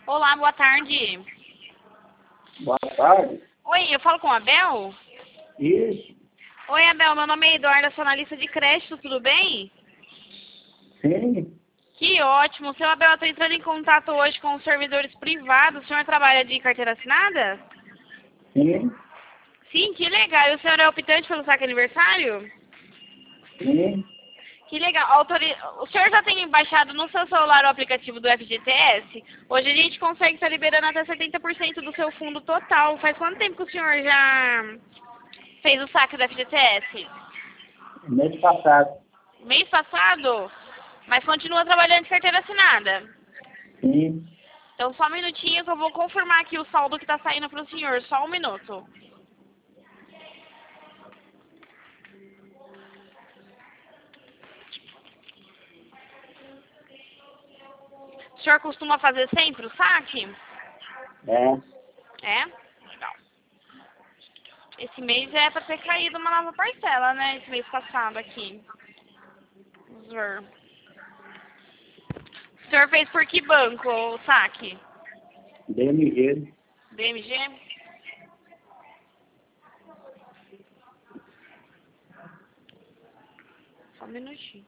Olá, boa tarde. Boa tarde. Oi, eu falo com a Abel? Isso. Oi, Abel, meu nome é Eduarda, sou analista de crédito, tudo bem? Sim. Que ótimo. Seu Abel, eu estou entrando em contato hoje com os servidores privados. O senhor trabalha de carteira assinada? Sim. Sim, que legal. E o senhor é optante pelo saque aniversário? Sim. Que legal. O senhor já tem baixado no seu celular o aplicativo do FGTS? Hoje a gente consegue estar liberando até 70% do seu fundo total. Faz quanto tempo que o senhor já fez o saque do FGTS? Mês passado. Mês passado? Mas continua trabalhando de carteira assinada. Sim. Então só um minutinho que eu vou confirmar aqui o saldo que está saindo para o senhor. Só um minuto. O senhor costuma fazer sempre o saque? É. É? Legal. Esse mês é para ter caído uma nova parcela, né? Esse mês passado aqui. Vamos ver. O senhor fez por que banco o saque? DMG. BMG? Só um minutinho.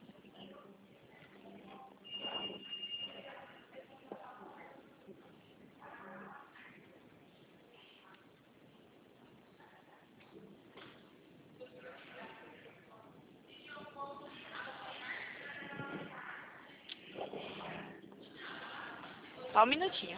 Só um minutinho.